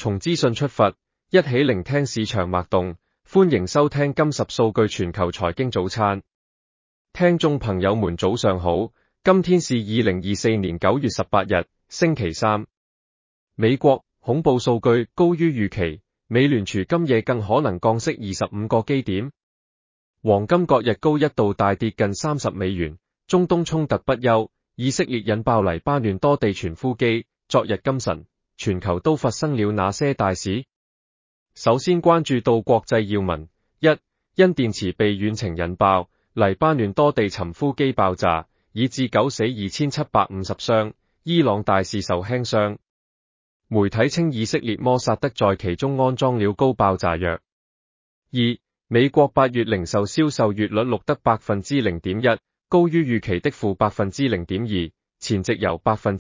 從資訊出發，一起聆聽市場脈動。歡迎收聽今10數據全球財經早餐。聽眾朋友們早上好，今天是2024年9月18日，星期三。美國恐怖數據高於預期，美聯儲今夜更可能降息25個基點。黃金各日高一度大跌近30美元。中東衝突不休，以色列引爆黎巴嫩多地傳呼機。昨日今晨，全球都發生了哪些大事？首先關注到國際要聞：一、因電池被遠程引爆，黎巴嫩多地尋呼機爆炸，以致9死2750傷，伊朗大使受輕傷。媒體稱以色列摩薩德在其中安裝了高爆炸藥。二、美國8月零售銷售月率錄得 0.1%， 高於預期的負 0.2%， 前值由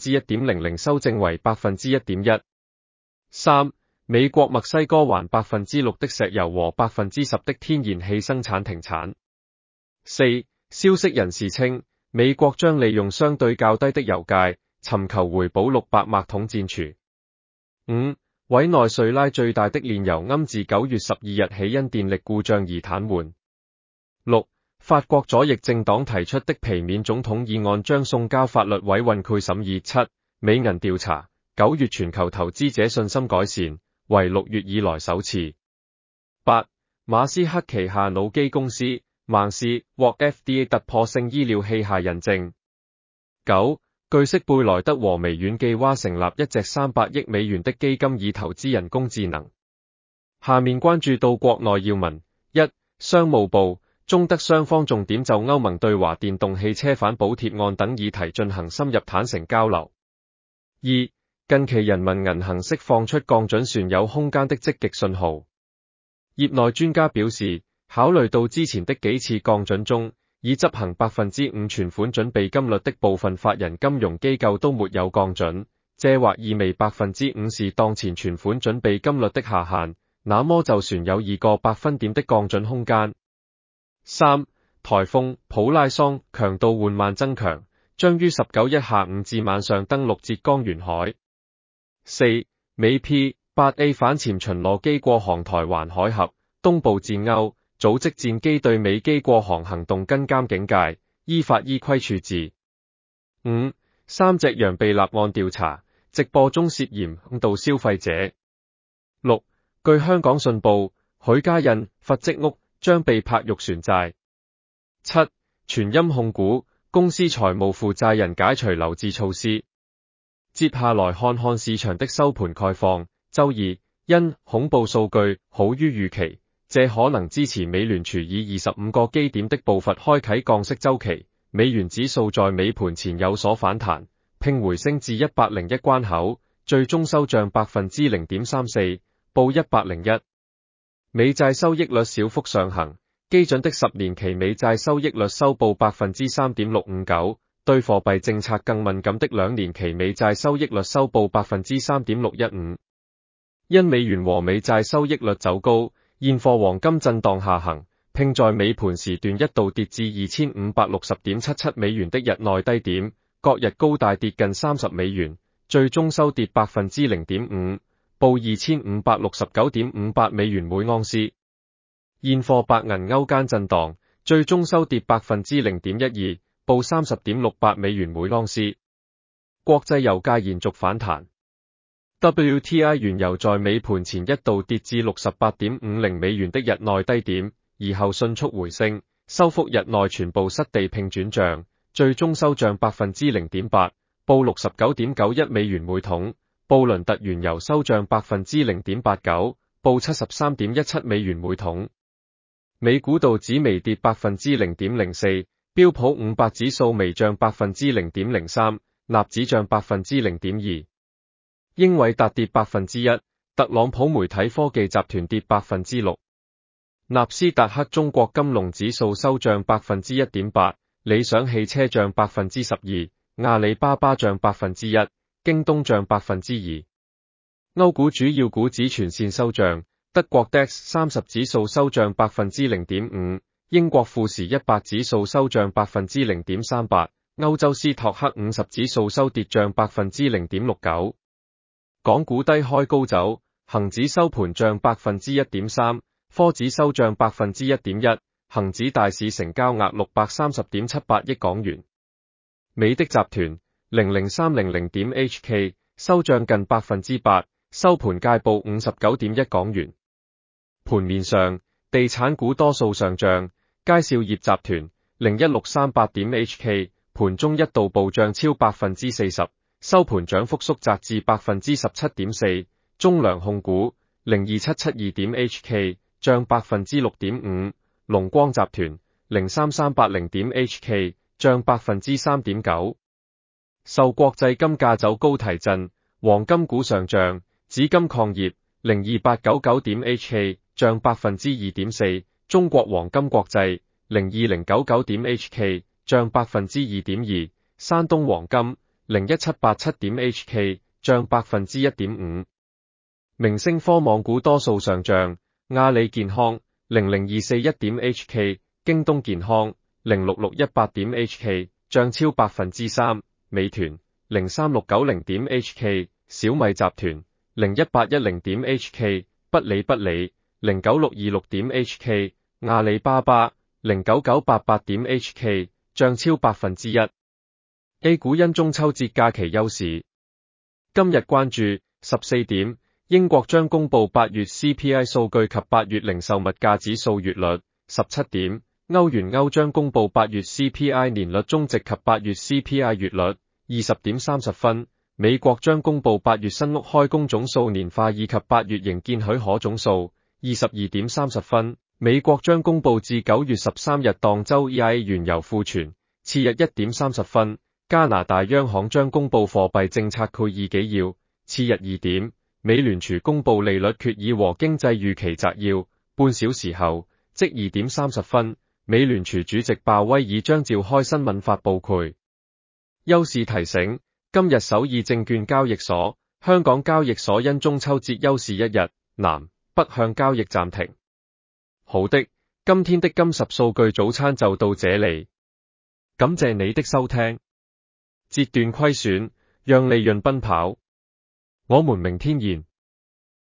1.00% 修正為 1.1%。三、美國墨西哥環 6% 的石油和 10% 的天然氣生產停產。四、消息人士稱，美國將利用相對較低的油價，尋求回補600萬桶戰儲。五、委內瑞拉最大的煉油庵自9月12日起因電力故障而癱瘓。六、法國左翼政黨提出的皮免總統議案將送交法律委員會審議。七、美銀調查，9月全球投資者信心改善，為6月以來首次。八、馬斯克旗下腦機公司孟斯獲 FDA 突破性醫療器械認證。九、據悉貝萊德和微軟計劃成立一隻300億美元的基金以投資人工智能。下面關注到國內要聞：一、商務部中德雙方重點就歐盟對華電動汽車反補貼案等議題進行深入坦誠交流。二、近期人民銀行釋放出降準船有空間的積極信號。業內專家表示，考慮到之前的幾次降準中，已執行 5% 存款準備金率的部分法人金融機構都沒有降準，這或意味 5% 是當前存款準備金率的下限，那麼就船有2個百分點的降準空間。三、颱風普拉桑強度緩慢增強，將於19日下午至晚上登陸浙江沿海。四、美 P-8A 反潛巡邏機過航台灣海峽，東部戰歐組織戰機對美機過航行動跟監警戒，依法依規處置。五、3隻羊被立案調查，直播中涉嫌誤導消費者。六、據香港信報，許家印、佛積屋將被拍肉船債。七、全音控股公司財務負債人解除留置措施。接下來看看市場的收盤概況。周二，因恐怖數據好於預期，這可能支持美聯儲以25個基點的步伐開啟降息週期。美元指數在尾盤前有所反彈，並回升至101關口，最終收漲 0.34%， 報101。美債收益率小幅上行，基準的10年期美債收益率收報 3.659%， 對貨幣政策更敏感的2年期美債收益率收報 3.615%。因美元和美債收益率走高，現貨黃金震盪下行，並在尾盤時段一度跌至 2560.77 美元的日內低點，各日高大跌近30美元，最終收跌 0.5%， 報 2569.58 美元每盎司。現貨白銀歐間震盪，最終收跌 0.12%， 報 30.68 美元每盎司。國際油價延續反彈。WTI 原油在尾盤前一度跌至 68.50 美元的日內低點，而後迅速回升，收復日內全部失地並轉漲，最終收漲 0.8%， 報 69.91 美元每桶。布倫特原油收漲 0.89%， 報 73.17 美元每桶。美股道指微跌 0.04%， 標普500指數微漲 0.03%， 納指漲 0.2%。英偉達跌 1%， 特朗普媒體科技集團跌 6%。納斯達克中國金龍指數收漲 1.8%， 理想汽車漲 12%， 阿里巴巴漲 1%， 京東漲 2%。歐股主要股指全線收漲，德國 DAX 30指數收漲 0.5%， 英國富時100指數收漲 0.38%， 歐洲斯托克50指數收跌漲 0.69%。港股低開高走， 恒指收盤漲 1.3%， 科指收漲 1.1%， 恒指大市成交額 630.78 億港元。美的集團 00300.HK 收漲近 8%， 收盤介報 59.1 港元。盤面上，地產股多數上漲，佳兆業集團 01638.HK 盤中一度暴漲超 40%， 收盤漲幅縮窄至 17.4%。中糧控股 02772.HK 漲 6.5%， 龍光集團 03380.HK 漲 3.9%。受國際金價走高提振，黃金股上漲，紫金礦業 02899.HK 漲 2.4%， 中國黃金國際 02099.HK 漲 2.2%， 山東黃金 01787.HK 漲 1.5%。明星科網股多數上漲，阿里健康 00241.HK 京東健康 06618.HK 漲超 3%， 美團 03690.HK 小米集團 01810.HK 不理 09626.HK 阿里巴巴 09988.HK 漲超 1%。 A 股因中秋節假期休市，今日關注14點。英國將公布8月 CPI 數據及8月零售物價指數月率。17點，歐元歐將公布8月 CPI 年率終值及8月 CPI 月率。20點30分，美國將公布8月新屋開工總數年化以及8月營建許可總數。22點30分，美國將公布至9月13日當周 EIA 原油庫存。次日1點30分，加拿大央行將公布貨幣政策概議紀要。次日2點，美聯儲公布利率決議和經濟預期摘要。半小時後，即2點30分，美聯儲主席鮑威爾將召開新聞發佈會。休市提醒，今日首爾證券交易所、香港交易所因中秋節休市一日，南北向交易暫停。好的，今天的金10數據早餐就到這裡，感謝你的收聽。截斷虧損，讓利潤奔跑。我們明天見。